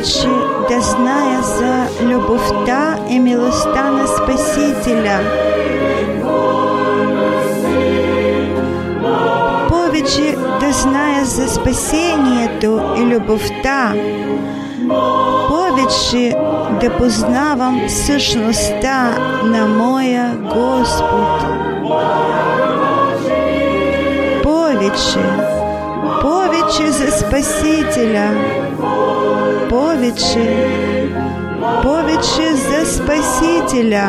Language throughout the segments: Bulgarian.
повече да зная за любовта и милостта на Спасителя, повече да зная за спасението и любовта, повече да познавам същността на моя Господ. Повече за Спасителя, повече за Спасителя,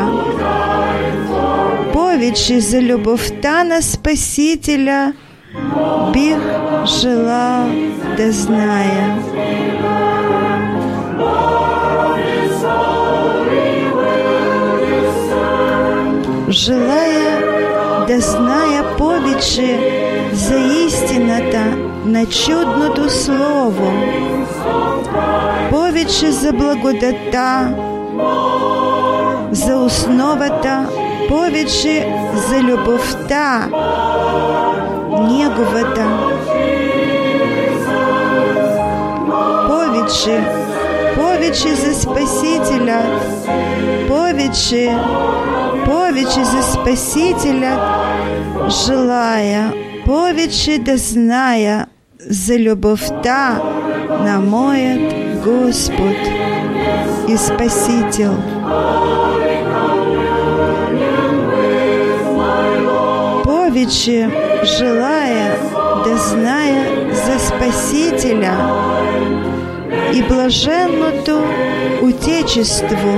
повече за любовта на Спасителя бих желал да зная. Желая да зная повече за истината на чудното Слово, повече за благодата, за основата, повече за любовта Неговата, повече за Спасителя, повече за Спасителя, желая повече да зная за любовта на моят Господ и Спасител. Повече желая да зная за Спасителя и блаженното Отечество,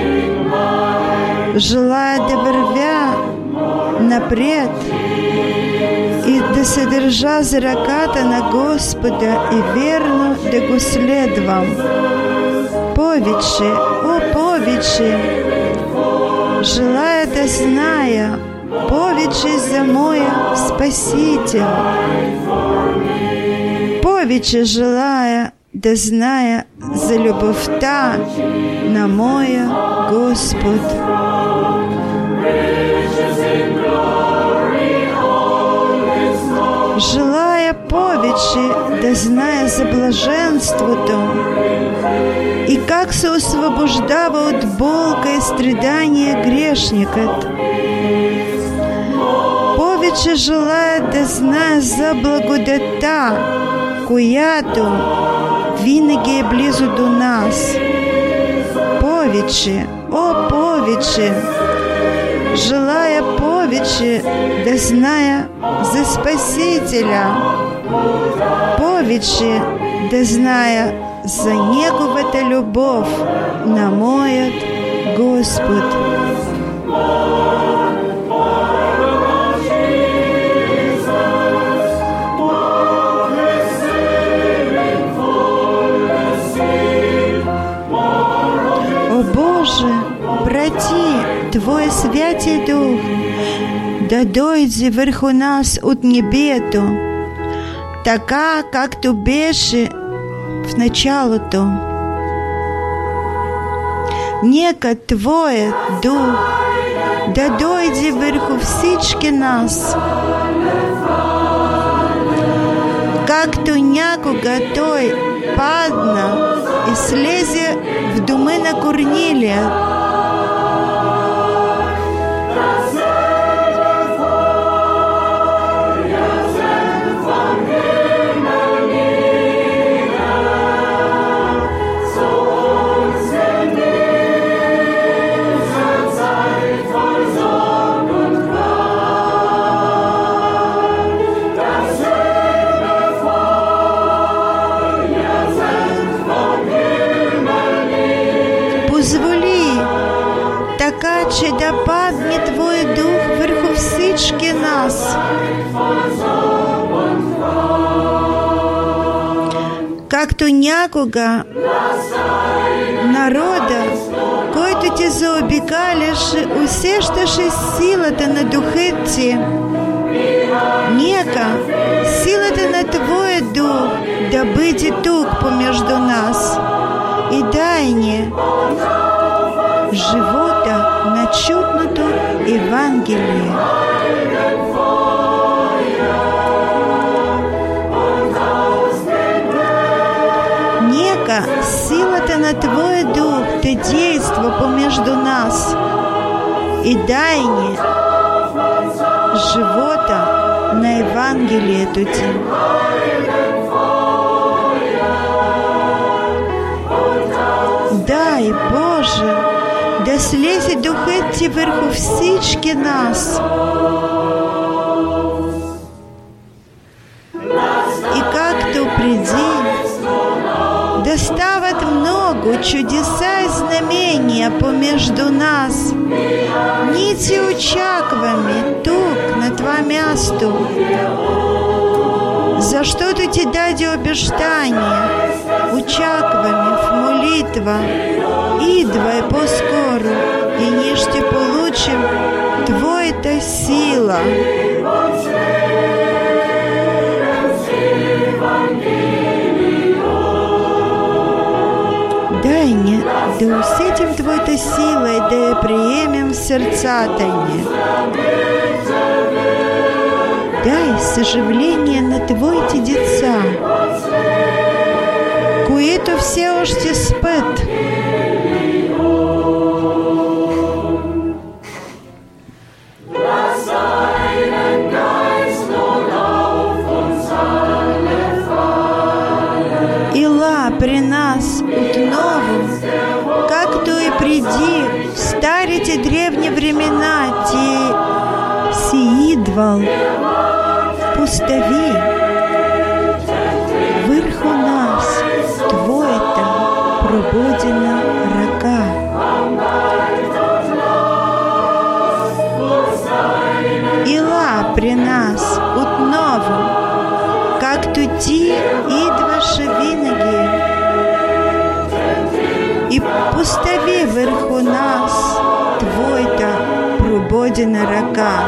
желая да вървя напред и да се държа за ръката на Господа и верно да го следвам. Повече, повече, желая да зная повече за моя Спасител. Повече желая да зная за любовта на моя Господ. Желая повече да зная за блаженството и как се освобождава от болка и страдания грешникът. Повече желая да зная за благодата, която винаги е близо до нас. Повече, повече, желая повече да зная за Спасителя, повече да зная за Неговата любов на моят Господ. О Боже, прати Твой Святий Дух да дойде върху нас от небето, така както беше в началото. Нека Твоят Дух да дойде върху всички нас, както някога Той падна и слезе в дома на Корнилия. Че да падне Твой Дух върху всички нас, както някога народа, който Те заобикаляше, усещаше силата на Духът Ти. Нека силата на Твоя Дух да бъде тук помежду нас и дай ни живота на чудното Евангелие. Нека Однако сила-то на Твой Дух, Ты действо помежду нас, и дай мне живота на Евангелие Туди. Дай, Боже, да слезе Духът върху всички нас. И както преди, да стават много чудеса и знамения помежду нас. Ние Ти очакваме тук, на Това място, защото Ти даде обещание. Очакваме в молитва. Идвай по-скоро, и ние ще получим Твоята сила. Дай мне да усетим Твоята сила и да я приемем в сърцата ни. Дай съживление на Твоите деца, които все още спят. Ила при нас отново, както и преди в старите древни времена Ти си идвал, постави върху нас Твоята пробудена ръка. Ила при нас отново, както Ти идваше винаги, и постави върху нас Твоята пробудена ръка.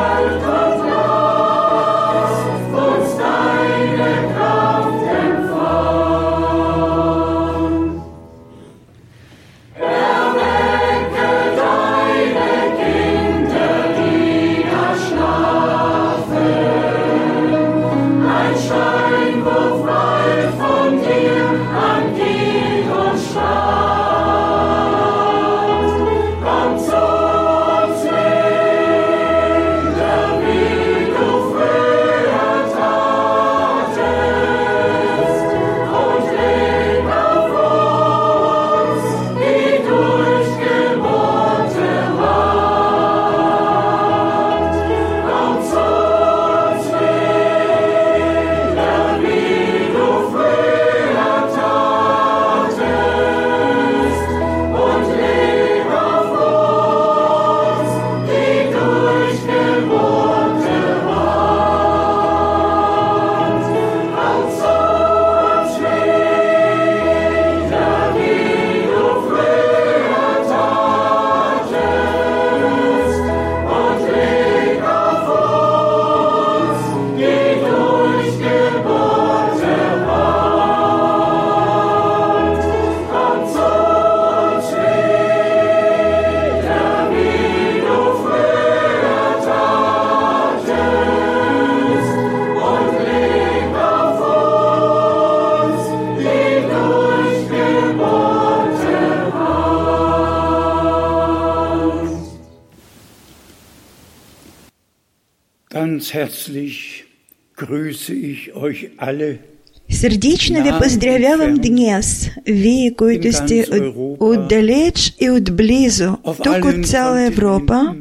Ganz herzlich grüße ich euch alle. Сърдечно ви поздравявам днес, вие, които сте отдалеч и отблизо, тук от цяла Европа,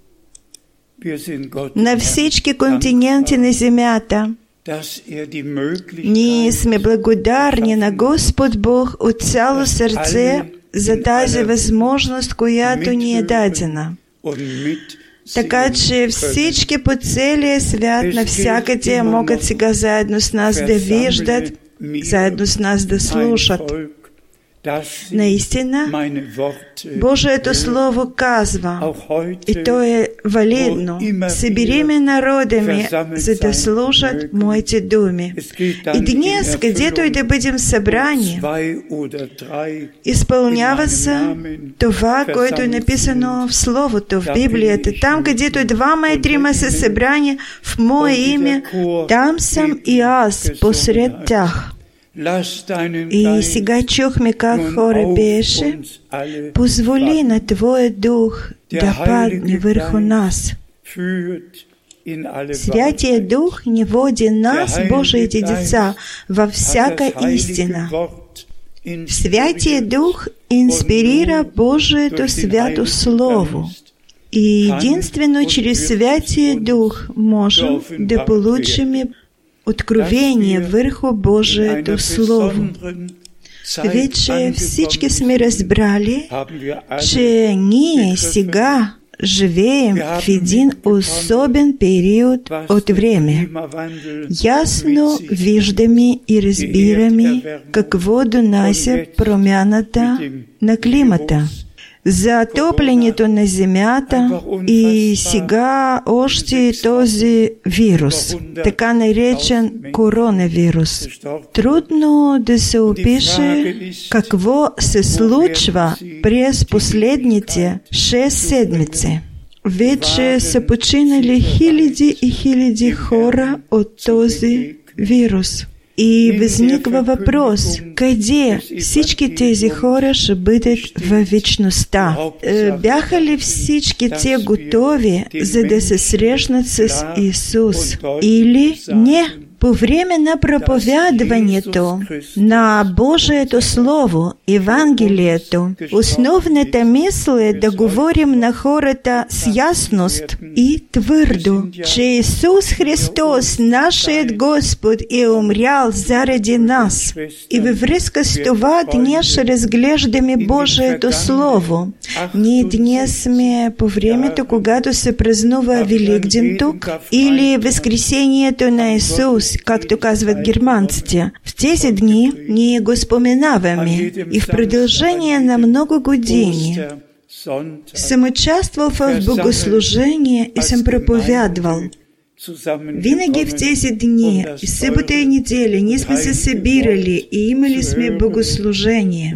на всички континенти на земята. Ние сме благодарни на Господ Бог от цяло сърце за тази възможност, която ни е дадена. Така че всички по целия свят, навсякъде могат сега заедно с нас да виждат, заедно с нас да слушат. Наистина, Божието Слово казва, и то е валидно, събери ме народа ми, за да слушат моите думи. И днес, където и да бъдем събрани, изпълнява се това, което е написано в Словото, в Библията. Там, където двама и трима са събрани в Мое име, там съм и аз посред тях. І сега чухме как хора пеше, позволи на Твоя Дух да падне върху нас. Святия Дух ни води нас, Божиите деца, във всяка истина. Святия Дух инспирира Божието свято Слово. И единствено чрез Святия Дух можем да получим откровение върху Божието Слово. Вече всички сме разбрали, че ние сега живеем в един особен период от време. Ясно виждаме и разбираме какво донася промяната на климата, затоплянето на земята и сега още този вирус, така наречен коронавирус. Трудно да се опише какво се случва през последните 6 седмици. Вече са починали хиляди и хиляди хора от този вирус. И възниква въпрос, къде всички тези хора ще бъдат във вечността? Бяха ли всички те готови, за да се срещнат с Исус? Или не? По време на проповядването на Божието Слово, Евангелието, основната мисъл е да говорим на хората с ясност и твърдо, че Исус Христос, нашият Господ, е умрял заради нас. И във връзка с това днес ще разглеждаме Божието Слово. Ние днес сме по времето, когато се празнува Великден тук, или Възкресението на Исус, както казват германците. В тези дни ние го споменаваме и в продължение на много години съм участвал в богослужение и съм проповядвал. Винаги в тези дни, и събота и неделя, ние сме се събирали и имали сме богослужение,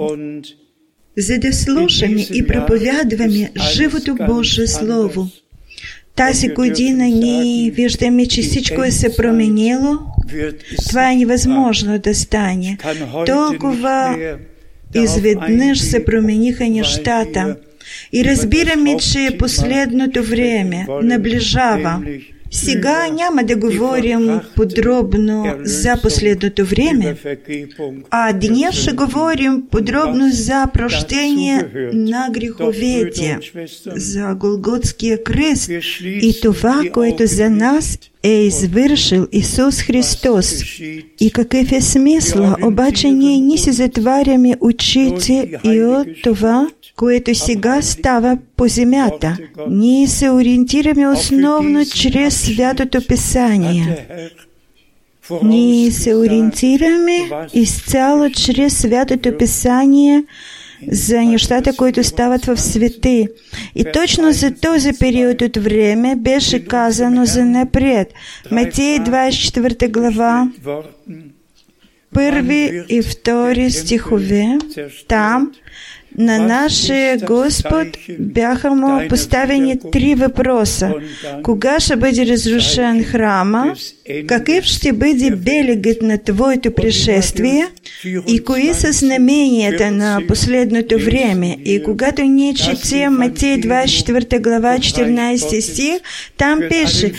за да слушаме и проповядваме живото Божие Слово. Тази година ние виждаме, че всичко е се променило. Това е невъзможно да стане. Толкова изведнъж се промениха нещата. И разбираме, че последното време наближава. Сега няма да говорим подробно за последното време, а днес ще говорим подробно за прощение на греховете, за Голготския кръст и това, което за нас е извършил Исус Христос. И какъв е смисъл, обаче ние не си затваряме очите и от това, което сега става по земята. Ние се ориентираме основно чрез Святото Писание. Ние се ориентираме изцяло чрез Святото Писание за нещата, които стават в света. И точно за този период от време беше казано за напред. Матей 24 глава, 1 и 2 стихове, там на нашия Господ бяха му поставени 3 въпроса. Кога ще бъде разрушен храма? Какъв ще бъде белегът на Твоето пришествие? И кои са знаменията на последното време? И когато ние четем Матей 24 глава 14 стих, там пише: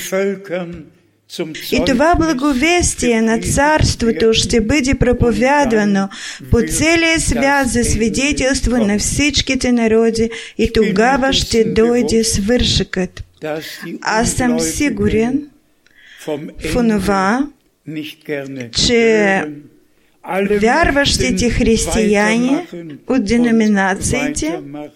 и това благовестие на Царството ще бъде проповядвано по целия свят за свидетелство на всичките народи и тогава ще дойде свършекът. Аз съм сигурен в онова, че вярващите християни от деноминациите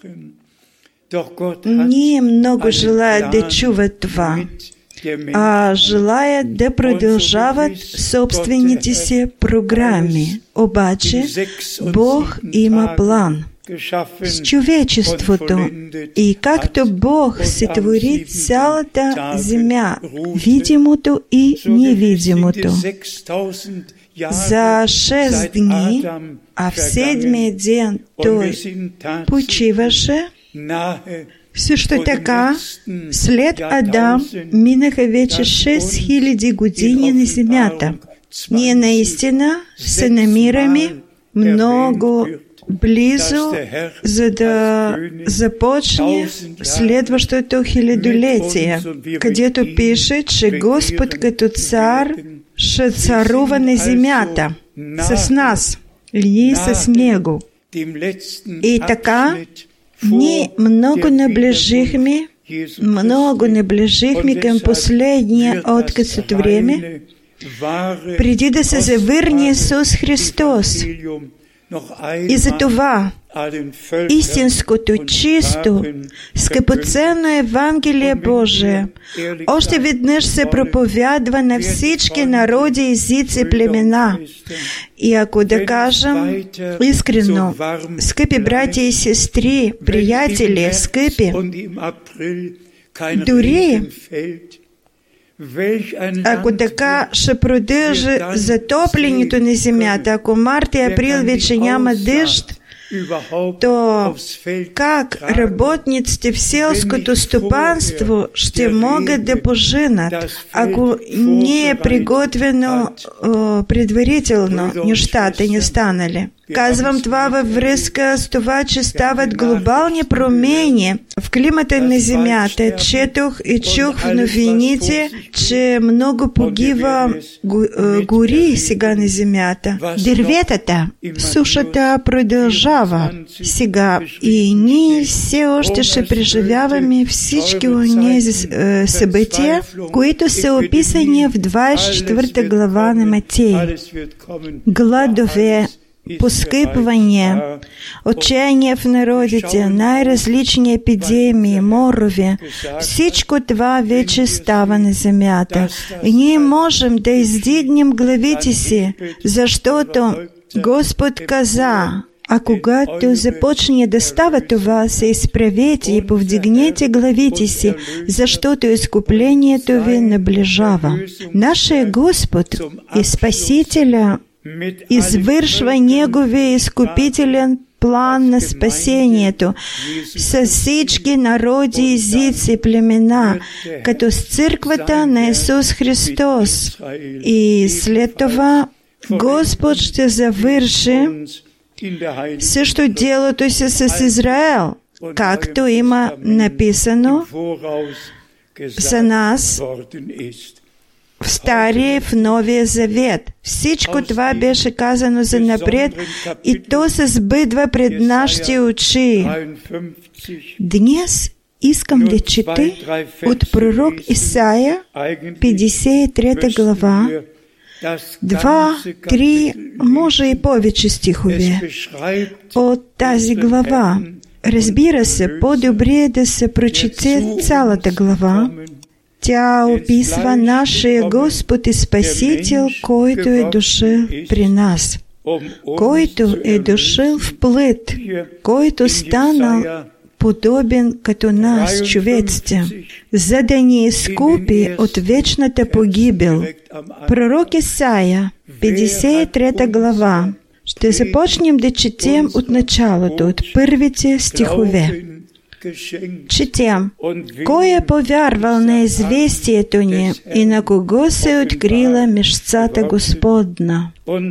не много желаят да чуват това, а желаят да продължават собствените си програми. Обаче Бог има план с човечеството. И както Бог сътвори цялата земя, видимото и невидимото, за 6 дни, а в 7-ми ден Той почиваше. Също така, след Адам минаха вече 6000 години на земята. Ние наистина се намираме много близо, за да започне следващото хилядолетие, където пише, че Господ като цар ще царува на земята с нас или с Него. И така, ние много наближихме към последния отказ от време, преди да се завърне Исус Христос. И за това истинското, чисто, скъпоценно Евангелие Божие още веднъж се проповядва на всички народи, езици, племена. И ако да кажем искрено, скъпи братя и сестри, приятели, скъпи, дори ако така ще продължи затоплянето на земята, ако март и април вече няма дъжд, то как работниците в селското стопанство ще могат да пожинат, ако не е приготвено предварително, нещата не станали? Казвам това във връзка с това, че стават глобални промени в климата на земята. Четох и чух в новините, че много погива гори сега на земята. Дърветата, сушата продължава сега и ние все още ще преживяваме всички онези събития, които са описани в 24 глава на Матей. Гладове, поскъпване, отчаяние в народите, най-различни епидемии, морове, всичко това вече става на земята. И ние можем да издигнем главите си, защото Господ каза, а когато започне да става това, се изправете и повдигнете главите си, защото изкуплението ви наближава. Нашия Господ и Спасителя извършва Неговия изкупителен план на спасението с всички народи, езици, племена, като с църквата на Исус Христос. И след това Господ ще завърши също делото си с Израел, както има написано за нас в Стария и в Новия Завет. Всичко това беше казано за напред и то се сбъдва пред нашите очи. Днес искам да чета от пророк Исаия, 53 глава, 2-3, може и повече стихове от тази глава. Разбира се, по-добре е да се прочете цялата глава. Тя описва нашия Господ и Спасител, който е дошъл при нас, който е дошъл в плът, който станал подобен като нас, човеците, за да ни изкупи от вечната погибел. Пророк Исаия, 53 глава. Ще започнем да четем от началото, от първите стихове. Четем: кой е повярвал на известието ни и на кого се открила мишцата Господна?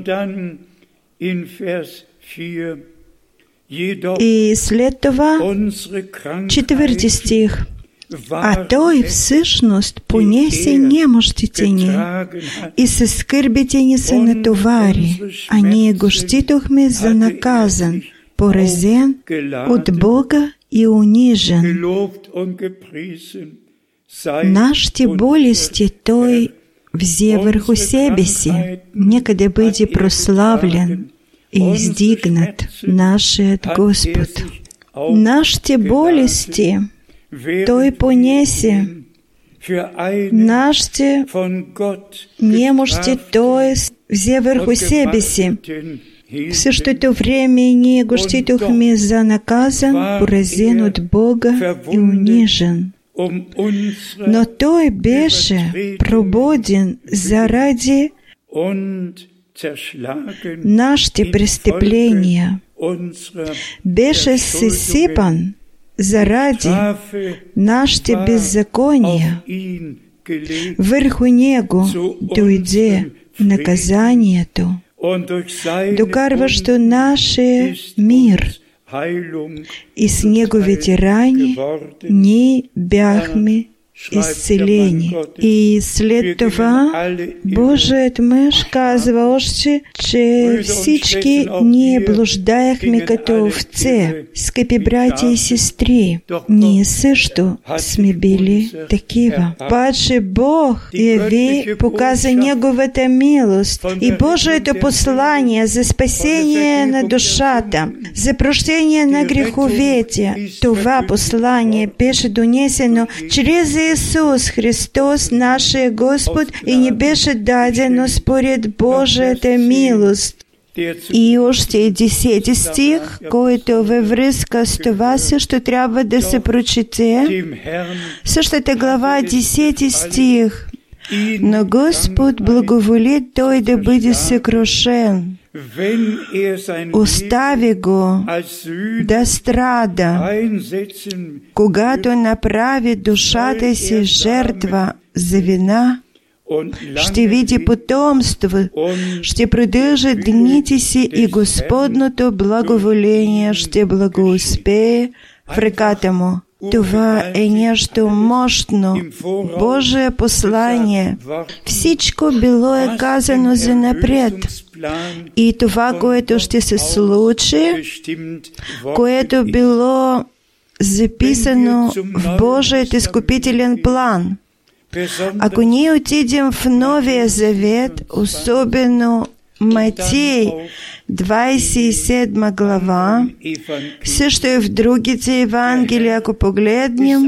И след това, 4 стих. А Той всъщност понесе немощите ни и със скърбите ни се натовари, а ние го считахме за наказан, поразен от Бога и унижен. Нашите болести Той взе върху себе си. Нека да бъде прославлен и издигнат нашият Господ. Нашите болести Той понесе, нашите немощи Той взе върху себе си. В същото време ние го считахме за наказан, поразен от Бога и унижен. Но Той беше пробуден заради нашите престъпления, беше съсипан заради нашите беззакония. Върху Него дойде наказанието, докарва, що нашия мир и с неговите рани ние бяхме изцелени. И след това Божият мъж казва още, че всички ние блуждаехме като овце. Скъпи братя и сестри, ние също сме били такива. Обаче Бог показа Неговата милост и Божието послание за спасение на душата, за прощение на греховете. Това послание беше донесено чрез Исус Христос, нашия Господ, и ни беше дадено според Божията милост. И още 10 стих, който във връзка с това също трябва да се прочете. Същата глава, 10 стих. Но Господ благоволи той да бъде съкрушен. Остави го да страда, когато направи душата си жертва за вина, ще види потомство, ще продължат дните си и Господното благоволение ще благоуспее в ръката му. Това е нещо мощно, Божие послание. Всичко било е казано за напред. И това, което ще се случи, което било записано в Божият изкупителен план. Ако ние отидем в Новия Завет, особено Матей, 27 глава, също и в другите Евангелия, ако погледнем,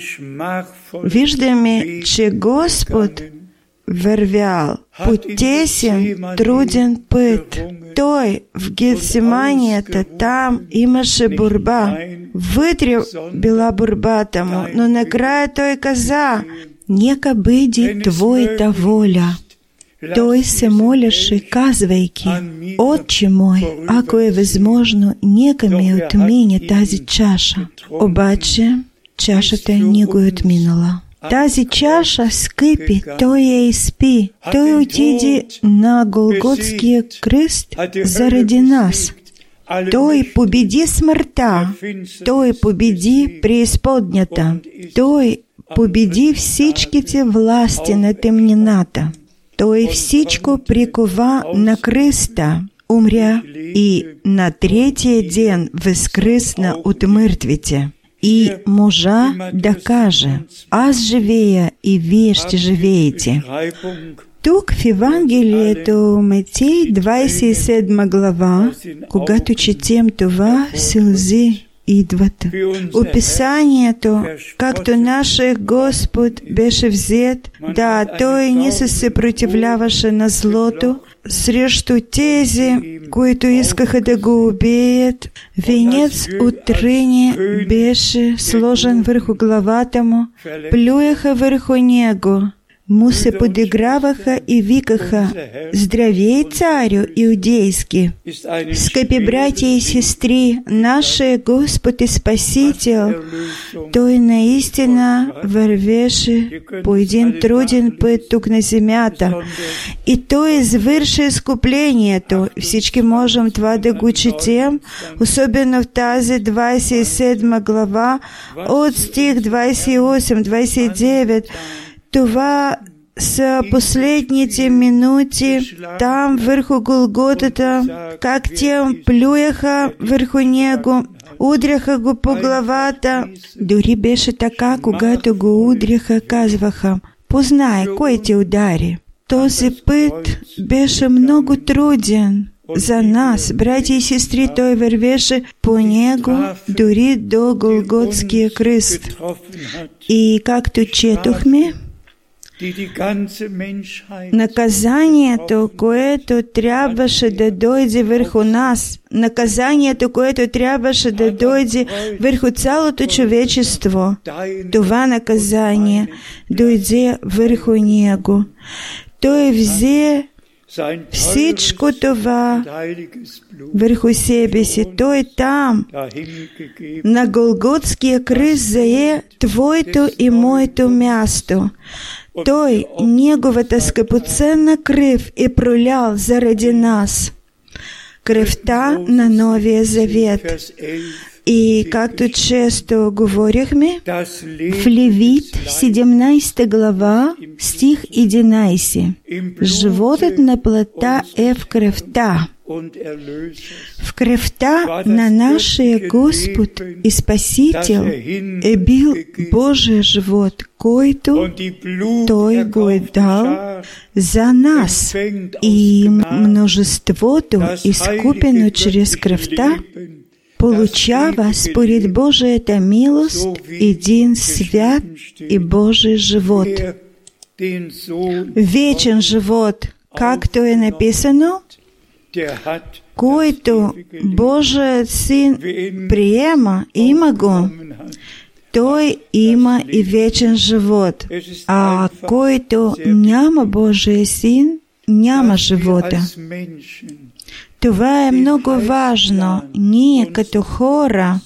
виждаме, че Господ вървял по тесен, труден път. Той в Гетсиманията, там имаше борба. Вътре била борбата му, но накрая той каза: «Нека бъде Твоята воля». Той се молеше, казвайки: «Отче мой, ако е възможно, нека ми отмине тази чаша». Обаче чашата не го е отминала. Тази чаша, скъпи, той я изпи. Той отиде на Голготския кръст заради нас. Той победи смъртта. Той победи преизподнята. Той победи всичките власти на темнината. Той всичко прикова на кръста, умря и на третия ден възкръсна от мъртвите. И можа да каже: «Аз живея и вие ще живеете». Тук в Евангелието Матей, 27 глава, когато четем това, сълзи идват. Описанието, както нашия Господ беше взет, да, Той не се съпротивляваше на злото, срещу тези, които искаха да го убият. Венец от тръни беше сложен върху главата му, плюеха върху него, му се подиграваха и викаха: «Здравей, царю иудейски!» Скъпи братя и сестри, нашия Господ и Спасител, Той наистина вървеше по един труден път тук на земята. И Той извърши изкуплението. Всички можем това да го четем, особено в тази 27 глава, от стих 28-29. Това са последните минути там върху Голготата, как те плюяха върху него, удряха го по главата. Дори беше така, когато го удряха, казваха: «Познай, кой те удари». Този път беше много труден за нас, братя и сестри. Той вървеше по него дори до Голготския кръст. И както четохме, наказанието, което трябваше да дойде върху нас, наказанието, което трябваше да дойде върху цялото човечество, това наказание дойде върху него. Той взе всичко това върху себе си. Той там, на Голготския кръст, зае твоето и моето място. Той, неговата скъпоценна кръв е пролял заради нас. Кръвта на Новия Завет. И както често говорихме, в Левит 17 глава, стих 11. Животът на плътта е в кръвта. В кръвта на нашия Господ и Спасител е бил Божия живот, който Той го е дал за нас. И множеството, изкупено чрез кръвта, получава според Божията милост един свят и Божий живот. Вечен живот, както е написано, който Божият Син приема, има го, той има и вечен живот. А който няма Божия Син, няма живота. Това е много важно. Ние като хора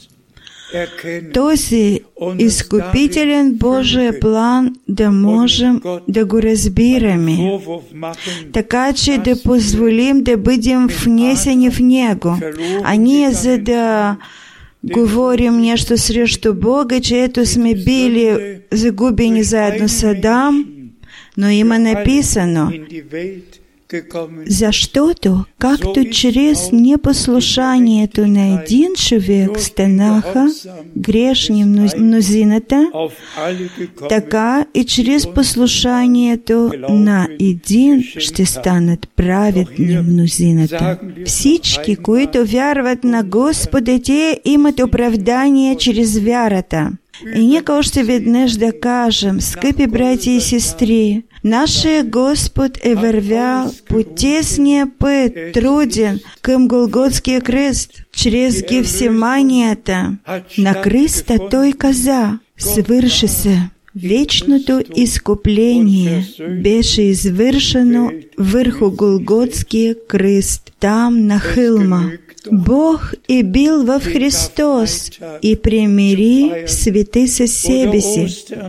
този изкупителен Божий план да можем да го разбираме, така че да позволим да бъдем внесени в него, а ние за да говорим нещо срещу Бога, че ето сме били загубени заедно с Адам, но има написано, защото, както чрез непослушанието на един човек станаха грешни мнозината, така и чрез послушанието на един ще станат праведни мнозината. Всички, които вярват на Господа, те имат оправдание чрез вярата. И нека още веднъж да кажем, скъпи братя и сестри, нашия Господ е вървял по тесния път, труден, към Голготския кръст. Чрез Гефсиманията на кръста Той каза, свърши се. Вечното изкупление беше извършено върху Голготския кръст, там на хълма. Бог е бил в Христос и примири света със себе си.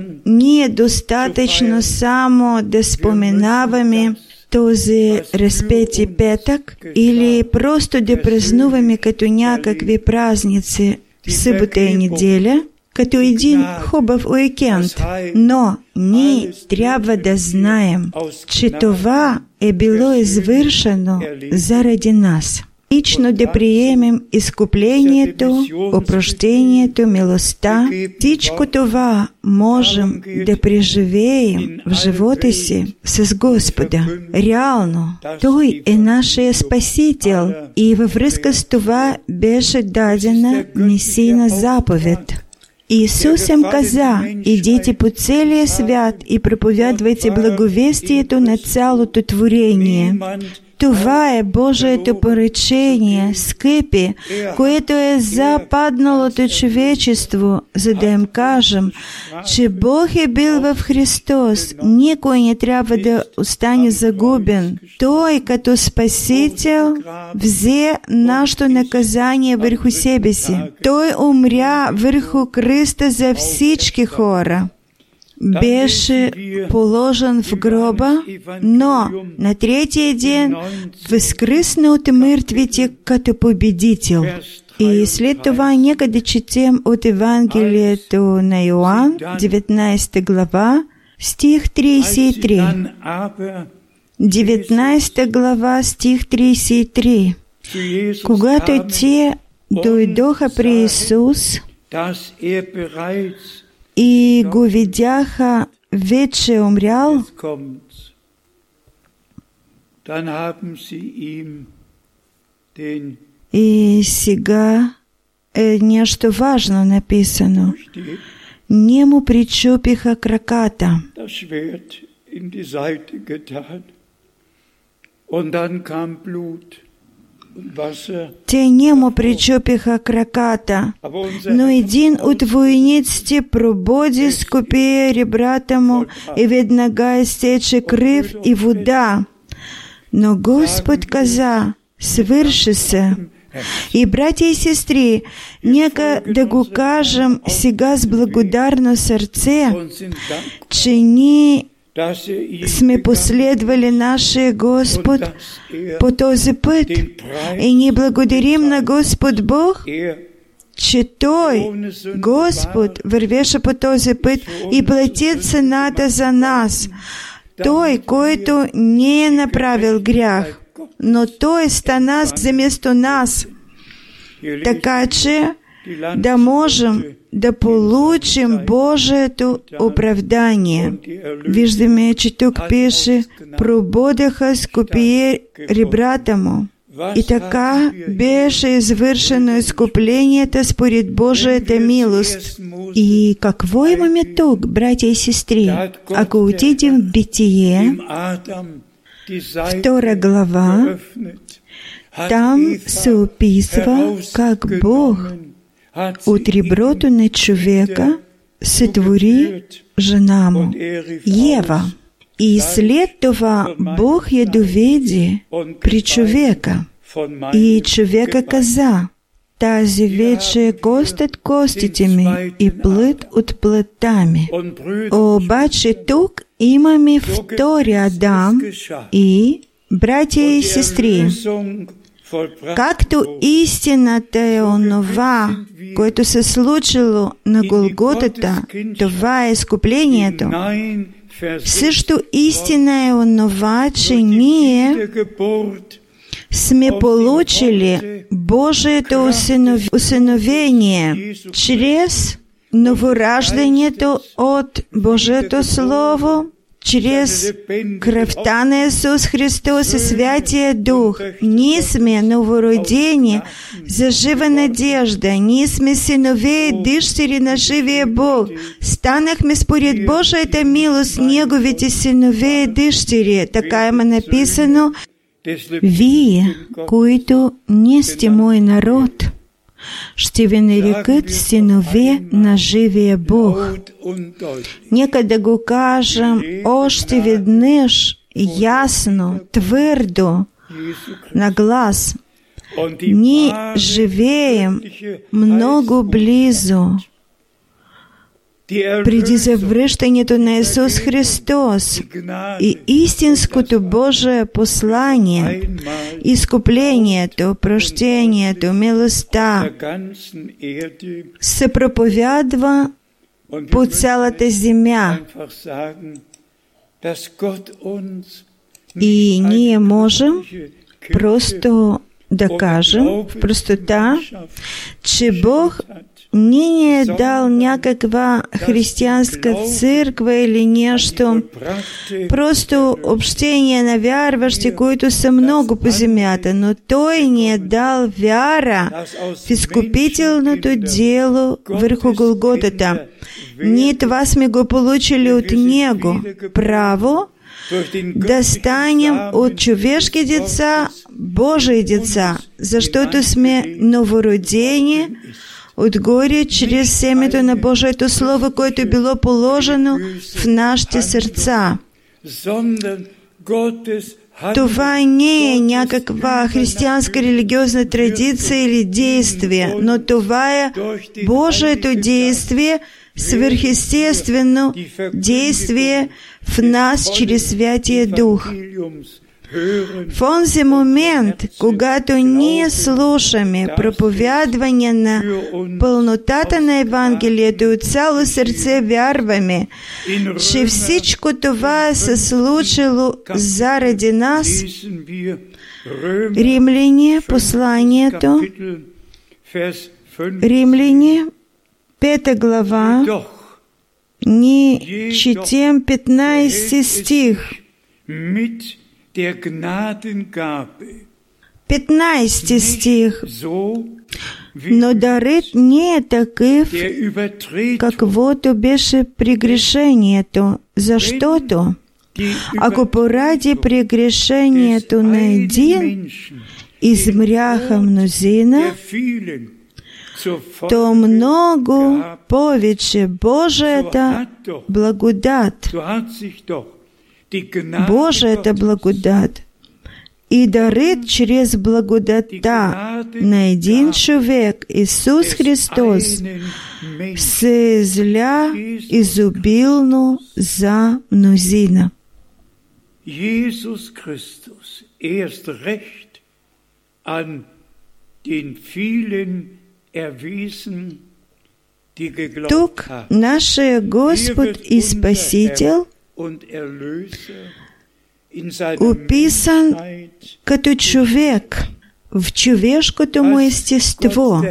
Ние достатъчно само да споменаваме този разпети петък или просто да празнуваме като някакви празници събота и неделя, като един хубав уикенд. Но ние трябва да знаем, че това е било извършено заради нас. Лично да приемем изкуплението, опрощението, милостта. Всичко това можем да преживеем в живота си с Господа. Реално, Той е нашия Спасител и във връзка с това беше дадена мисийна заповед. Иисус им каза, идите по целия свят и проповядвайте благовестието на цялото творение. Това е Божието поръчение, скъпи, което е западналото човечество, за да им кажем, че Бог е бил в Христос. Никой не трябва да остане загубен. Той, като Спасител, взе нашето наказание върху себе си. Той умря върху кръста за всички хора. Беше положен в гроба, но на третия ден възкръсна от мъртвите като победител. И след това нека да четем от Евангелието на Йоан, 19 глава, стих 33. 19 глава, стих 33. Когато те дойдоха при Исус и го видяха вече умрял, и сега е нещо важно написано. Ние му причупиха краката. Те не му причупиха краката, но един от войниците прободи скопие ребрата му и веднага изтече кръв и вода. Но Господ каза, свърши се. И, братя и сестри, нека да го кажем сега с благодарно сърце, че ние сме последвали нашия Господ по този път. И ние благодарим на Господ Бог, че Той, Господ, вървеше по този път и плати цената за нас. Той, който не е направил грях, но Той стана заместо нас, така че да можем да получим Божието оправдание. Виждаме, че тук пише, пробудеха скопие ребрата му. И така беше извършено изкуплението според Божията милост. И какво имаме тук, братя и сестри? Ако отидем в Битие, 2 глава, там се описва как Бог от реброто на човека сътвори жена му, Ева. И след това Бог я доведе при човека. И човека каза, тази вече е кост от костите ми и плът от плътта ми. Обаче тук имаме втори Адам и, братя и сестри, както истината е онова, което се случило на Голготата, това е изкуплението, също истина е онова, че ние сме получили Божието усиновение чрез новораждането от Божието Слово, чрез кръвта на Исус Христос и Святия Дух. Ние сме новородени за жива надежда. Ние сме синове и дъщери на живия Бог. Станахме според Божията милост Неговите синове и дъщери. Така има написано, вие, които не сте мой народ, ще ви нарекат синове на живия Бог. Нека да го кажем още веднъж ясно, твърдо, на глас. Ние живеем много близо преди завръщането на Исус Христос и истинското Божие послание, изкуплението, прощението, милостта се проповядва по цялата земя. И ние можем просто да кажем в простота, че Бог не ни е дал някаква християнска църква или нещо, просто общение на вярващи, които са много по земята, но Той ни е дал вяра в изкупителното дело върху Голготата. Ние това сме го получили от Него, право да станем от човешки деца Божии деца, защото сме новородени отгоре чрез семето на Божието Слово, което е било положено в нашите сърца. Това не е някаква християнска религиозна традиция или действие, но това е Божието действие, свръхестествено действие в нас чрез Святия Дух. В онзи момент, когато ние слушаме проповядване на пълнотата на Евангелието и от цяло сърце вярваме, че всичко това се случило заради нас, Римляне, посланието, Римляне, 5 глава, ние четем 15 стих. 15 стих. Но дарът не е такъв, каквото беше прегрешението, защото ако поради прегрешението на един измряха мнозина, то много повече Божията благодат и дарит через благодата на един човек, Исус Христос, се изля изобилно за мнозина. Jesus Christus erst recht an den vielen erwiesen, die geglaubt Тук haben. нашия Господ и Спасител описан като човек в човешкото му естество.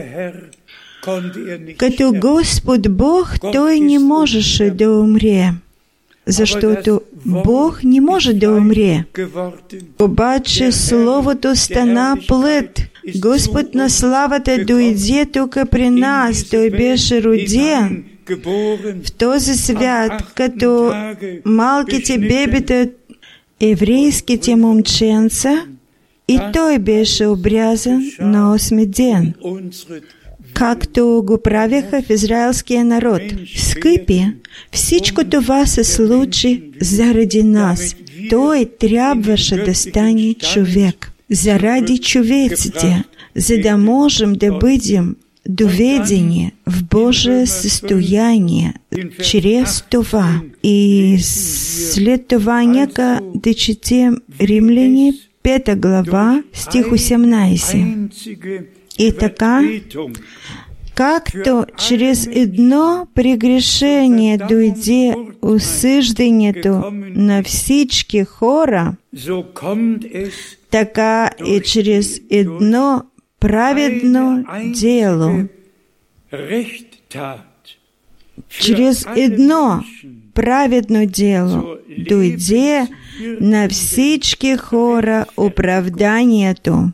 Като Господ Бог, Той не можеше да умре, защото Бог не може да умре. Обаче Словото стана плът. Господ на славата дойде тук при нас. Той беше роден в този свят, като малките бебета, еврейските момченца, и Той беше обрязан на 8 ден, както го правяха в израелския народ. Скъпи, всичко това се случи заради нас. Той трябваше да стане човек, заради човеците, за да можем да бъдем доведени в Божие състояние чрез това. И след това нека да четем Римляни 5 глава, стих 18. И така, както чрез едно прегрешение дойде осъждането на всички хора, така и чрез едно праведно дело, чрез едно праведно дело дойде на всички хора оправданието,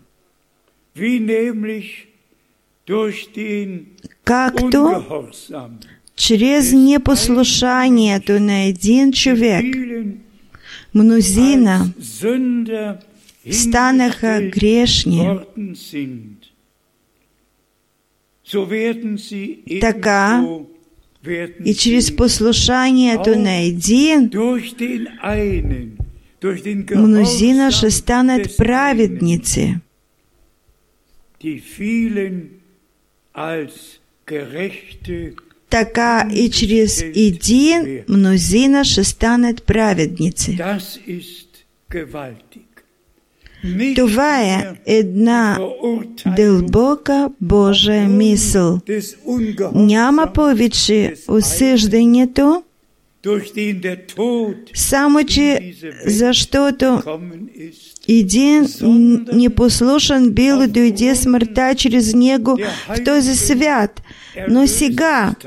както чрез непослушанието на един човек мнозина станаха грешни, така и чрез послушанието на един мнозина ще станат праведници. Така и чрез един мнозина ще станат праведници. Това е една дълбока Божия мисъл. Няма повече осъждането, само че защото един непослушен бил и дойде смъртта чрез него в този свят. Но сега,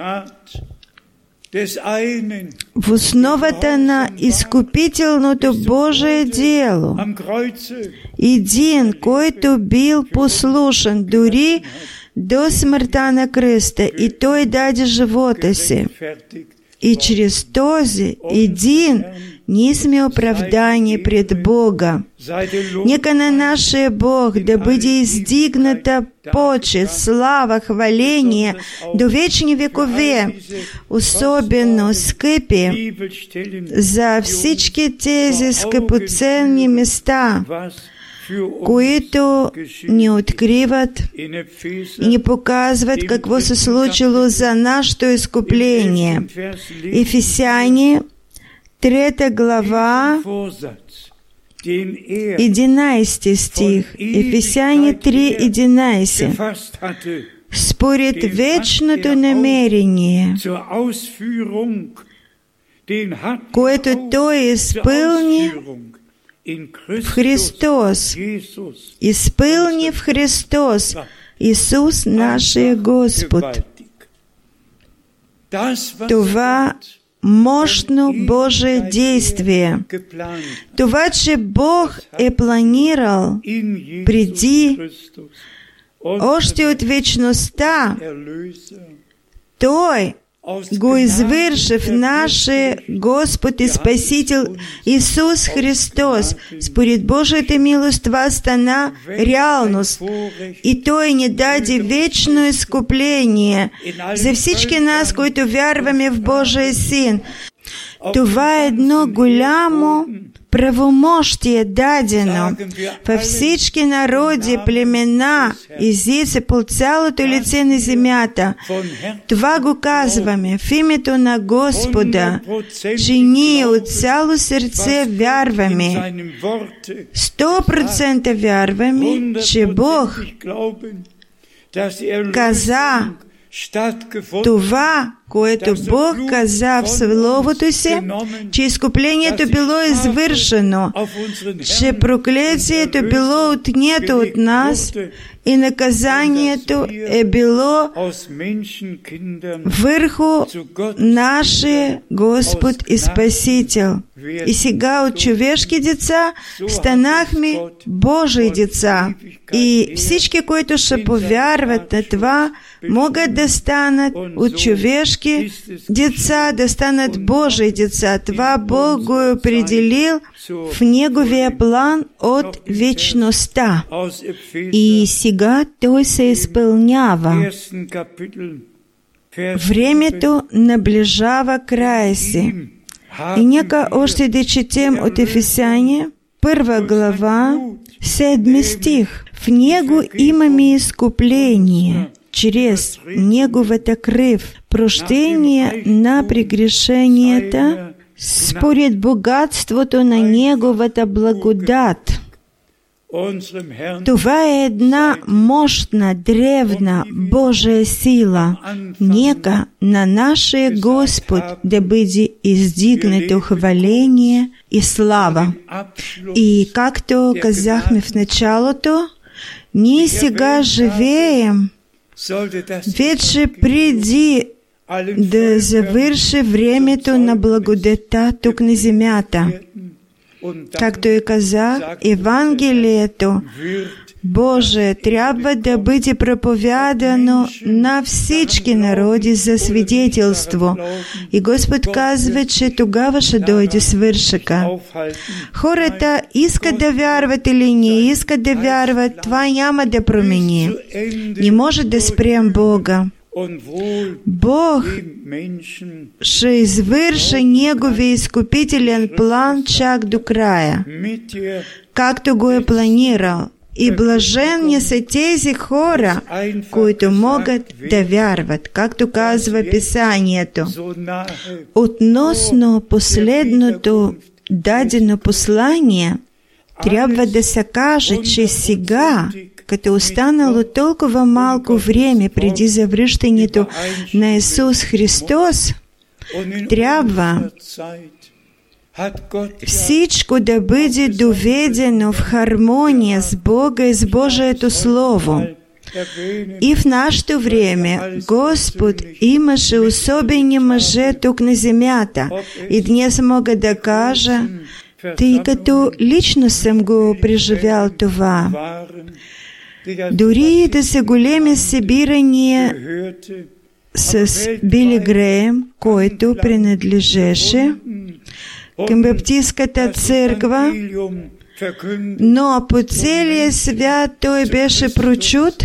в основата на изкупителното Божие дело, един, който бил послушен дори до смъртта на кръста, и той даде живота си. И чрез този един ние сме оправдани пред Бога. Нека на нашия Бог да бъде издигната почет, слава, хваление до вечни векове, особено скъпи за всички тези скъпоценни места, които ни откриват и ни показват какво се случило за нашето изкупление. Ефесяни 3 глава, 11 стих. Ефесяни 3:11. Според вечното намерение, което Той изпълни в Христос, изпълни в Христос, Исус нашия Господ. Това мощно Божие действие. Това, че Бог е планирал преди, още от вечността, Той го извърши в нашия Господ и Спасител Исус Христос. Според Божията милост това стана реалност. И Той ни даде вечно изкупление за всички нас, които вярваме в Божия Син. Това едно голямо правомощие дадено във всички народи, племена, езици по цялото лице на земята. Това го казваме в името на Господа, че ние от цяло сърце вярваме, 100% вярваме, че Бог каза това, което Бог каза в Словото си, че изкуплението било извършено, че проклятието било отнето от нас и наказанието е било върху нашия Господ и Спасител. И сега от човешки деца станахме Божии деца. И всички, които ще повярват на това, могат да станат от човешки деца, да станат Божии деца. Това Бог го е определил в Неговия план от вечността. И сега той се изпълнява. Времето наближава края си. И нека още да четем от Ефесяни, 1 глава, 7 стих. В Него имаме изкупление, чрез Неговата кръв, прощение на прегрешенията, според богатството на Неговата благодат. Това е една мощна, древна Божия сила. Нека на нашия Господ да бъде издигнато хваление и слава. И както казахме в началото, ние сега живеем вече преди да завърши времето на благодата тук на земята. Както и казах, Евангелието Божие трябва да бъде проповядано на всички народи за свидетелство. И Господ казва, че тогава ще дойде свършъка. Хората искат да вярват или не искат да вярват, това няма да промени. Не може да спрем Бога. Бог ще извърши Неговия изкупителен план чак до края, както го е планирал. И блаженни са тези хора, които могат да вярват, както казва Писанието. Относно последното дадено послание, трябва да се каже, че сега, като останало толкова малко време преди завръщането на Исус Христос, трябва всичко да бъде доведено в хармония с Бога и с Божието Слово. И в нашето време Господ имаше особени мъже тук на земята. И днес мога да кажа, тъй като лично съм го преживял това. Дори да са големи събирания с Били Греем, който принадлежеше към Баптистската църква, но по целия свят той беше прочут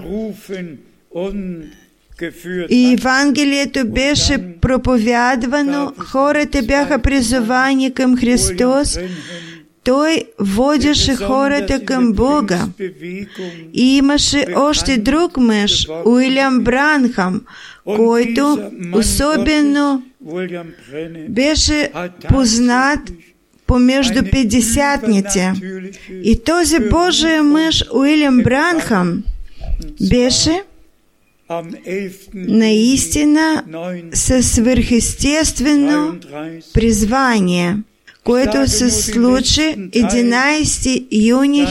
и Евангелието беше проповядвано, хората бяха призовани към Христос, той водеше хората към Бога. И имаше още друг мъж, Уилям Бранхам, който особено беше познат помежду петдесятниците. И този Божия мъж Уилям Бранхам беше наистина със свръхестествено призвание, което се случи 11 юни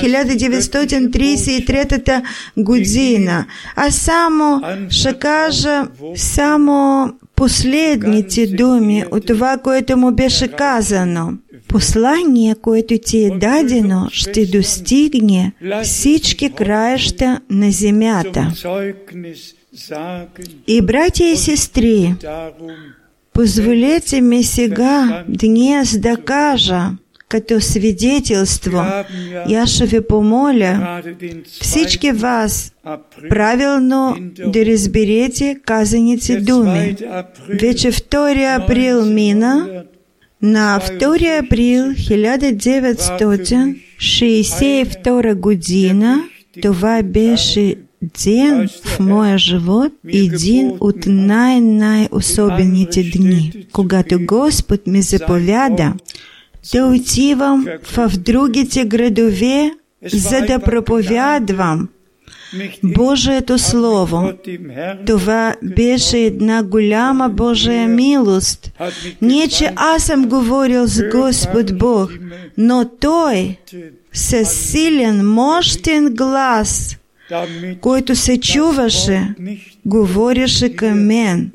1933 година. А само ще кажа последните думи от това, което му беше казано. Послание, което ти е дадено, ще достигне всички краища на земята. И, братя и сестри, позволете ми сега, днес да кажа, като свидетелство, и аз ще ви помоля всички вас правилно да разберете казаните думи. Вече 2 април мина На 2 април 1962 година това беше ден в моя живот, един от най-особените дни, когато Господ ми заповяда да отивам в другите градове, за да проповядвам Божието Слово. Това беше една голяма Божия милост. Не, че аз съм говорил с Господ Бог, но Той със силен, мощен глас, който се чуваше, говореше към мен.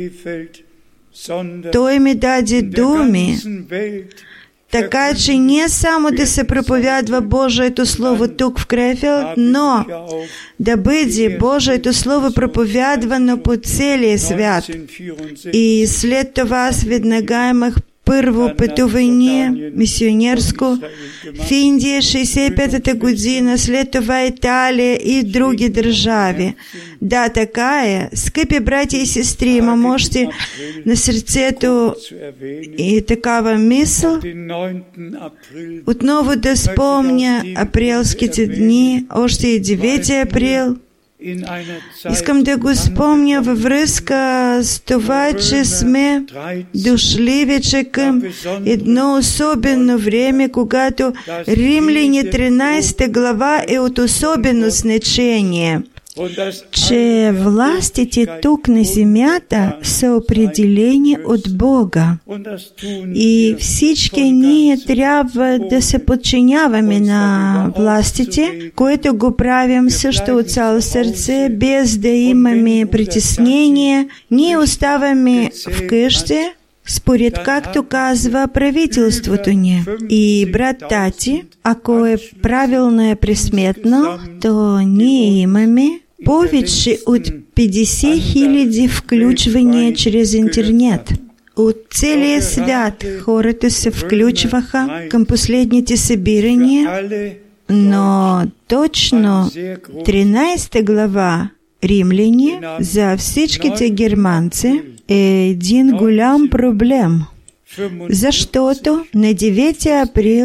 Той ми даде думи, така че не само да се проповядва Божието Слово тук в Крефелд, но да бъде Божието Слово проповядвано по целия свят. И след това аз веднага имах първо пътуване мисионерско в Индия 65-та година, след това Италия и други държави. Да, така е. Скъпи братя и сестри, имам още на сърцето и такава мисъл. Отново да спомня априлските дни, още и 9 април. Искам да го спомня във връзка с това, че сме дошли вече към едно особено време, когато Римляни 13 глава е от особено значение, че властите тук на земята са определени от Бога. И всички ние трябва да се подчиняваме на властите, което го правим също от цяло сърце, без да имаме притеснение. Ние оставаме вкъщи, според както казва правителството ни. И брат Тати, ако е правилно е пресметнал, то ние имаме повече от 50 000 включвания чрез интернет. От целия свят хората се включваха към последните събирания, но точно 13 глава Римляни за всичките германци е един голям проблем. Защото на 9 април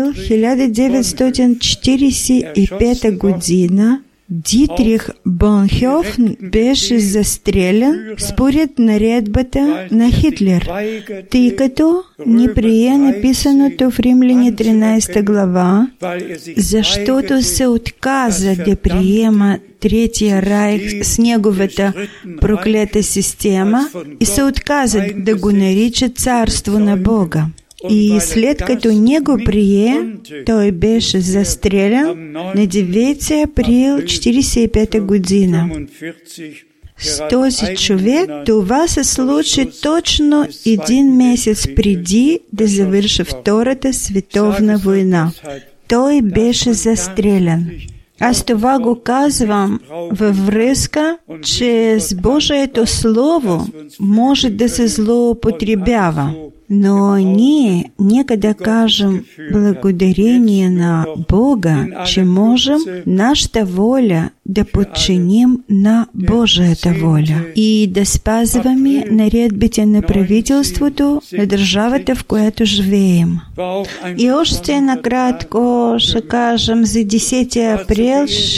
1945 година Дитрих Бонхофен беше застрелян според наредбата на Хитлер, тъй като не прие написаното в Римляни 13 глава, защото се отказа да приема Третия райх с неговата проклета система и се отказа да го нарича царство на Бога. И след като не го прие, той беше застрелян на 9 април 1945 година. С този човек това се случи точно един месец преди да завърши Втората световна война. Той беше застрелян. Аз това го казвам във връзка, че с Божието Слово може да се злоупотребява. Но ние нека да кажем благодарение на Бога, че можем нашата воля да подчиним на Божията воля и да спазваме наредбите на правителството на държавата, в която живеем. И още накратко ще кажем за 10 април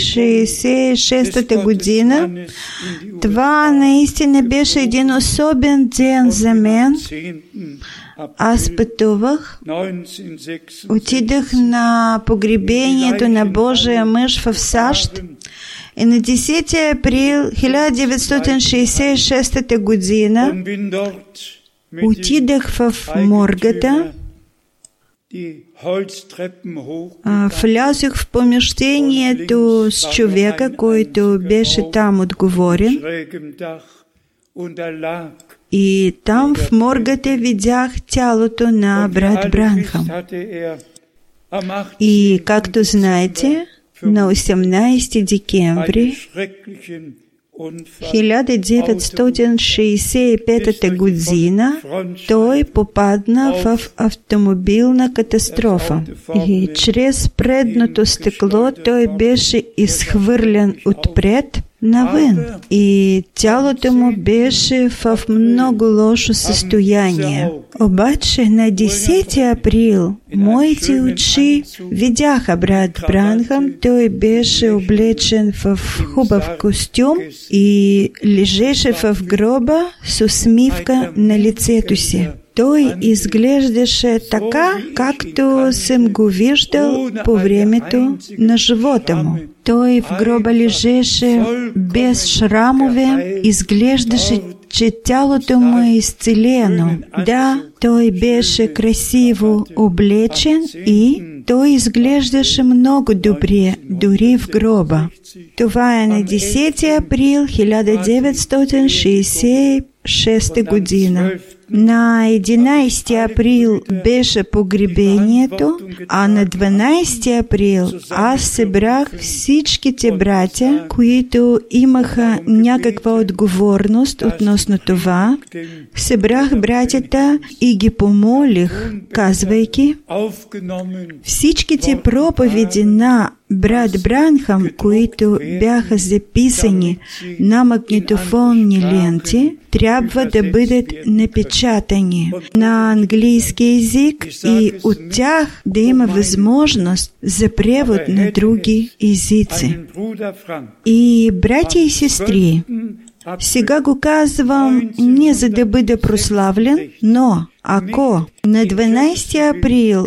1966 година. Това наистина беше един особен ден за мен. Аз пътувах, отидах на погребението на Божия мъж в САЩ и на 10 април 1966 година отидах в моргата, влязох в помещението с човека, който беше там отговорен. И там в моргата видях тялото на брат Бранхам. И както знаете, на 18 декември 1965 година той попадна в автомобилна катастрофа. И чрез предното стъкло той беше изхвърлен отпред навин, и тялото му беше в много лошо състояние. Обаче на 10 април моите очи видяха брат Бранхам. Той беше облечен в хубав костюм и лежеше в гроба с усмивка на лицето си. Той изглеждаше така, както съм го виждал по времето на живота му. Той в гроба лежеше без шрамове, изглеждаше, че тялото му е изцелено. Да, той беше красиво облечен и той изглеждаше много добре, дори в гроба. Това е на 10 април 1966 година. На 11 април беше погребението, а на 12 април аз събрах всичките братя, които имаха някаква отговорност относно това. Събрах братята и ги помолих, казвайки: всичките проповеди на брат Бранхам, които бяха записани на магнитофонни ленти, трябва да бъдат напечатани на английски език и от тях да има възможност за превод на други езици. И, братя и сестри, сега го казвам не за да бъда прославлен, но ако на 12 април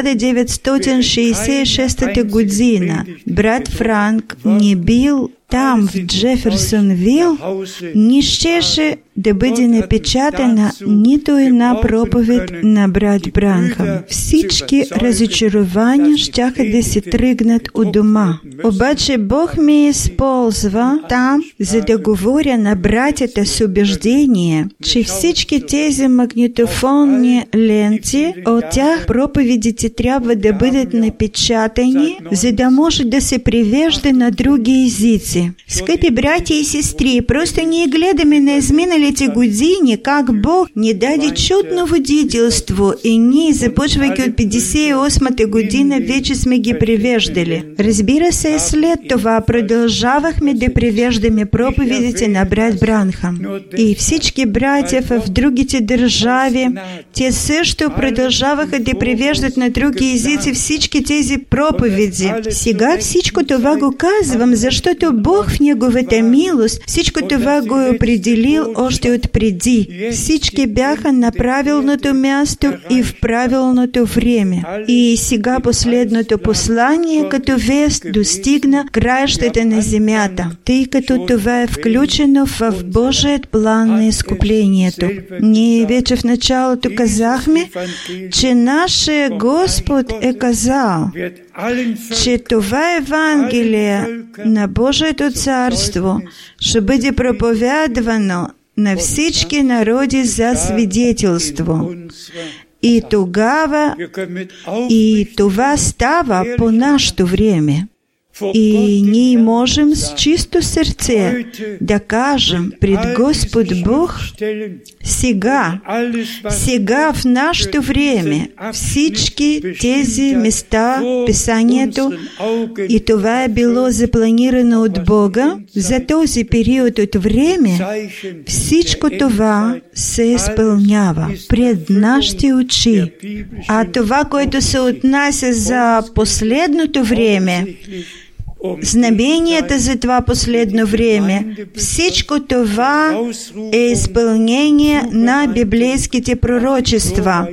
1966 година брат Франк не бил там в Джеферсонвил, не щеше да бъде напечатана нито една проповед на брат Бранхам. Всички разочарования щяха да се тръгнат от дома. Обаче Бог ме използва там, за да говоря на братята с убеждение, че всички тези магнитофонни ленти, от тях проповедите трябва да бъдат напечатани, за да може да се превежда на други езици. Скъпи братя и сестри, просто ние гледаме на изминалите години, как Бог ни даде чудно водителство и ние, започвайки от 58-та година, вече сме ги превеждали. Разбира се, след това продължавахме да превеждаме проповедите на брат Бранхам. И всички братя в другите държави, те също продължаваха да превеждат на други езици всички тези проповеди. Сега всичко това го казвам, защото Бог в Неговата милост всичко това го е определил още отпреди. Всички бяха на правилното място и в правилното време. И сега последното послание като вест достигна краищата на земята, тъй като това е включено в Божият план на изкуплението. Ние вече в началото казахме, че нашия Господ е казал, че това Евангелие на Божието царство ще бъде проповядвано на всички народи за свидетелство. И тогава и това става по нашето време. И ние можем с чисто сърце да кажем пред Господ Бог, сега в нашето време, всички тези места, Писанието, и това е било запланирано от Бога за този период от време, всичко това се изпълнява пред нашите очи. А това, което се отнася за последното време, знаменията за това последно време, всичко това е изпълнение на библейските пророчества.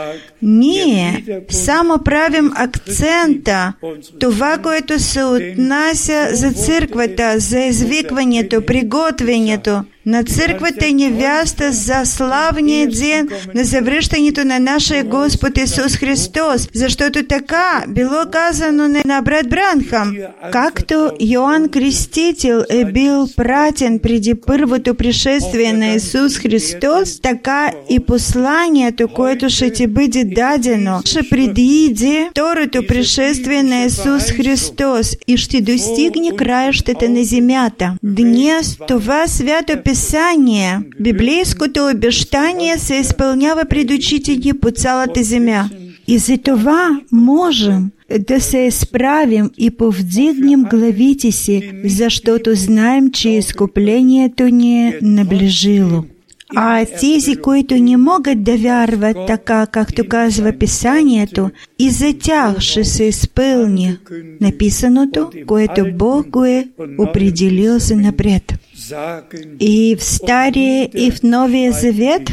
Ние само правим акцента, това, което се отнася за църквата, за извикването, приготвянето на църквата невяста за славния ден на завръщането на нашия Господ Исус Христос, защото така било казано на брат Бранхам. Както Йоанн Крестител е бил пратен преди първото пришествие на Исус Христос, така и посланието, което ще ти бъде дадено, ще предиде второто пришествие на Исус Христос и ще достигне краищата на земята. Днес това свято Писание, библейското обещание се изпълнява пред очите ни по цялата земя. И за това можем да се изправим и повдигнем главите си, защото знаем, че изкуплението ни е наближило. А тези, които не могат да вярват така, както казва Писанието, и за тях ще се изпълни написаното, което Бог го е определил за напред. И в Стария и в Новия Завет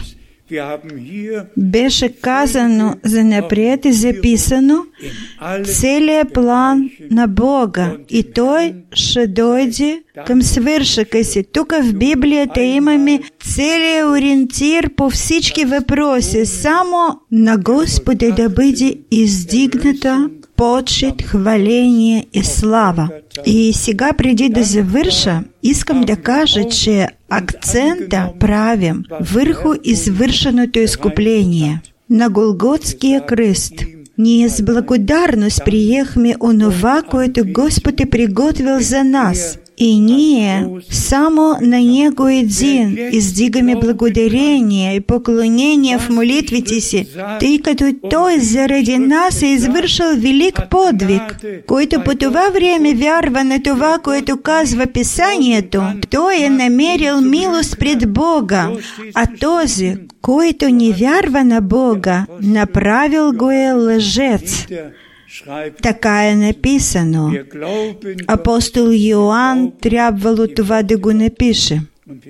беше казано за напред и записано целият план на Бога, и Той ще дойде към свършъка си. Тук в Библията имаме целият ориентир по всички въпроси. Само на Господа да бъде издигната почет, хваление и слава. И сега, преди да завърша, искам да кажа, че акцента правим върху извършеното изкупление на Голготския кръст. Ние с благодарност приехме онова, което Господ е приготвил за нас. И ние само на Него един издигаме благодарение и поклонение в молитвите си, тъй като Той заради нас е извършил велик подвиг, който по това време вярва на това, което казва Писанието. Той е намерил милост пред Бога, а този, който не вярва на Бога, направил го е лъжец. Така е написано. Апостол Йоан трябвало това да го напише.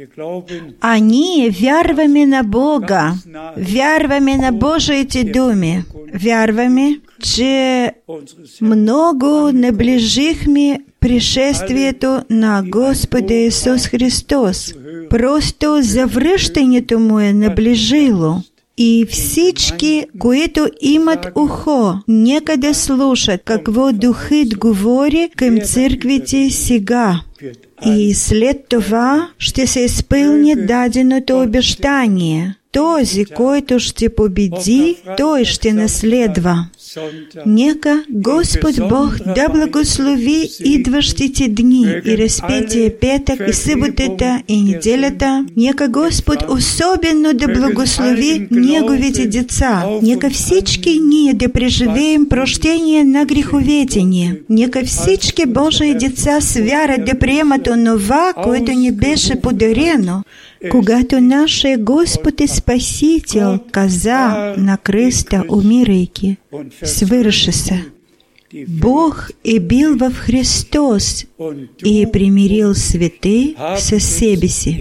А ние вярваме на Бога, вярваме на Божиите думи, вярваме, че много наближихме пришествието на Господа Исус Христос. Просто завръщането Му е наближило. И всички, които имат ухо, нека да слушат какво Духът говори към църквите сега. И след това ще се изпълни даденото обещание. Този, който ще победи, той ще наследва. Нека Господ Бог да благослови идващите дни и разпетия петък и съботата и неделята. Нека Господ особено да благослови Неговите деца. Нека всички ние да преживеем прощение на греховете ни. Нека всички Божии деца с вяра да приемат онова, което ни беше подарено, когато нашия Господ и Спасител каза на кръста, умирайки: свърши се. Бог е бил в Христос и е примирил света със себе си.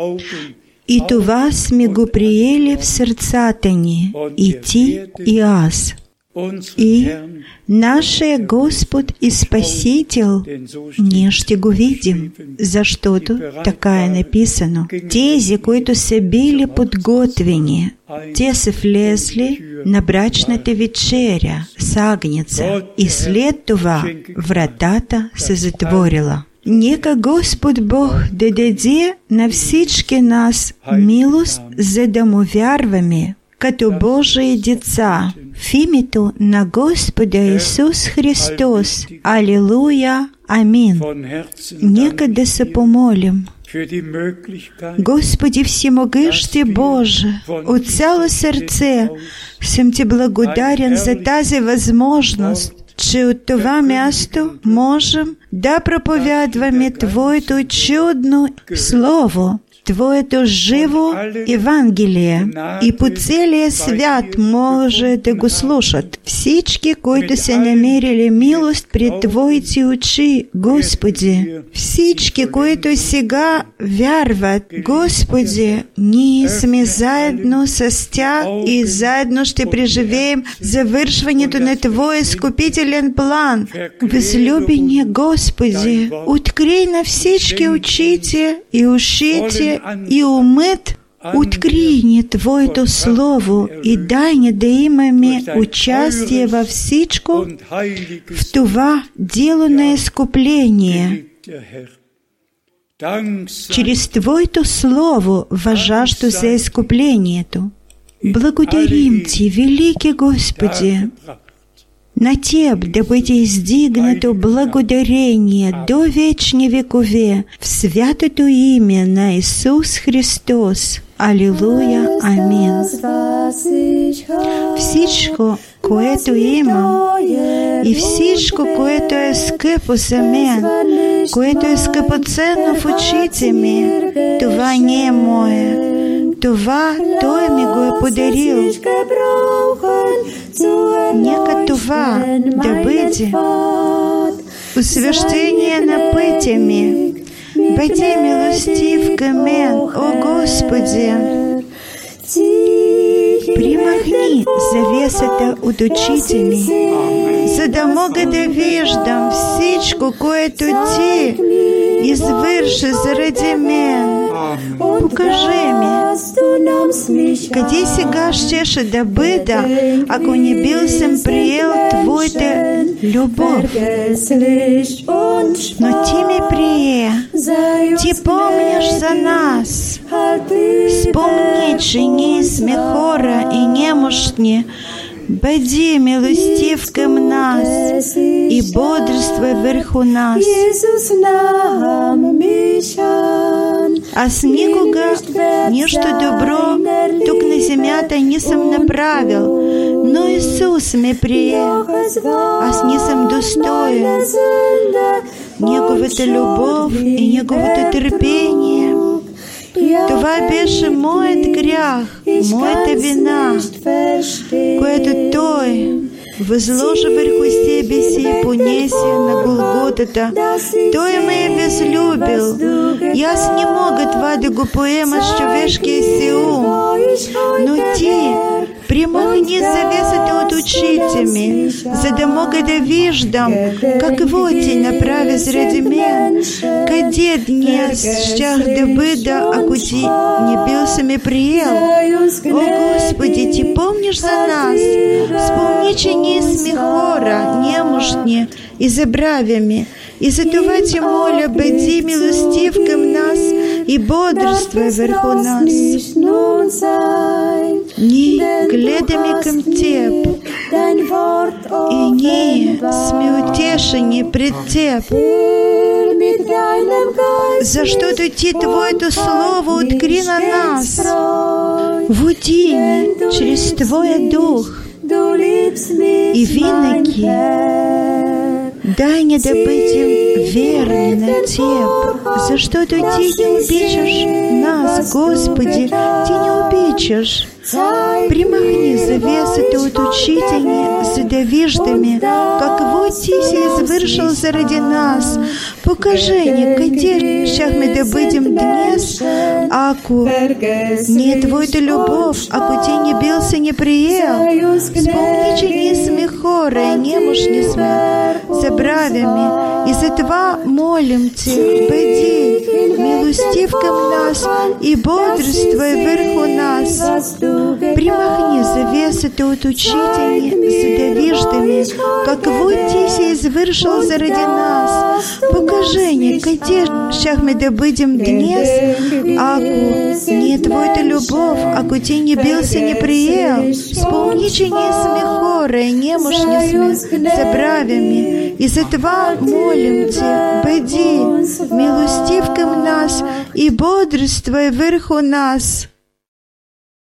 И това сме го приели в сърцата ни, и ти, и аз. И нашия Господ и Спасител, ние ще го видим, защото така е написано. Тези, които са били подготвени, те са влезли на брачната вечеря с агнеца, и след това вратата се затворила. Нека Господ Бог да даде на всички нас милост, за да му вярваме като Божии деца, в името на Господа Исус Христос. Алилуя! Амин! Нека да се помолим. Господи всемогъщи Боже, от цяло сърце съм Ти благодарен за тази възможност, че от това място можем да проповядваме Твоето чудно Слово, Твоето живо Евангелие, и по целия свят може да го слушат всички, които са намерили милост пред Твоите очи, Господи. Всички, които сега вярват, Господи, ние сме заедно с тях и заедно ще преживеем завършването на Твоя изкупителен план. Възлюбени Господи, открий на всички очите и ушите и умът, открий ни Твоето Слово и дай ни да имаме участие във всичко в това дело на изкупление. Чрез Твоето Слово, важащо за изкуплението. Благодарим Ти, велики Господи. На Теб да бъде издигнато благодарение до вечни векове в святото име на Исус Христос. Алилуя, амин. всичко, което имам, и всичко, което е скъпо за мен, което е скъпоценно в очите ми, това не е мое. Това Той ми го е подарил. Нека това да бъде освещение на пътя ми. Бъди милостив към мен, о Господи! Примахни завесата от очите ми, за да мога да виждам всичко, което Ти извърши заради мен. Покажи ми, къде сега щеше да бъда, ако не бил съм приел Твоята любов. Но Ти ме прие. Ти помниш за нас. Спомни, че ние сме хора и немощни. Бъди милостив към нас и бодрствуй върху нас. Аз никога нищо добро тук на земята не съм направил, но Исус ме прие. Аз не съм достоен. Неговата любов и Неговото търпение. Това беше моят грях, моята вина, която Той възложи върху себе си и понесе на Голготата. Той ме е възлюбил. И аз не мога това да го поема с човешкия си ум. Но Ти примахни завесата от очите ми, за да мога да виждам какво Ти направи заради мен. Къде днес щях да бъда, ако Ти не бил се ме приел? О, Господи, Ти помниш за нас. Спомни, че ние сме хора, немощни и забравяме. И за това Ти моля, бъди милостив към нас и бодрствуй върху нас. Ние гледаме към Теб и ние сме утешени пред Теб, защото Ти Твоето Слово откри на нас. Води ни чрез Твоя Дух и винаги дай ни да бъдем верни на Теб, защото Ти не обичаш нас, Господи, Ти не обичаш. Примахни завесата от очите ни, за да виждаме какво Ти си извършил заради нас. Покажи ни, къде щяхме да бъдем днес, ако не е Твоята любов, ако Ти не бил се не приел. Спомни, че ние сме хора и немощни сме, забравяме. И затова молим Те, бъди милостив към нас и бодрствуй върху нас. Примахни завесата от очите ни, за да виждаме какво Ти си извършил заради нас. Покажи ни, къде щяхме да бъдем днес, ако не е Твоята любов, ако Ти не бил се не приел. Спомни, че ние сме хора и немощни сме, забравяме. И затова молим Те, бъди милостив към нас и бодрствуй върху нас.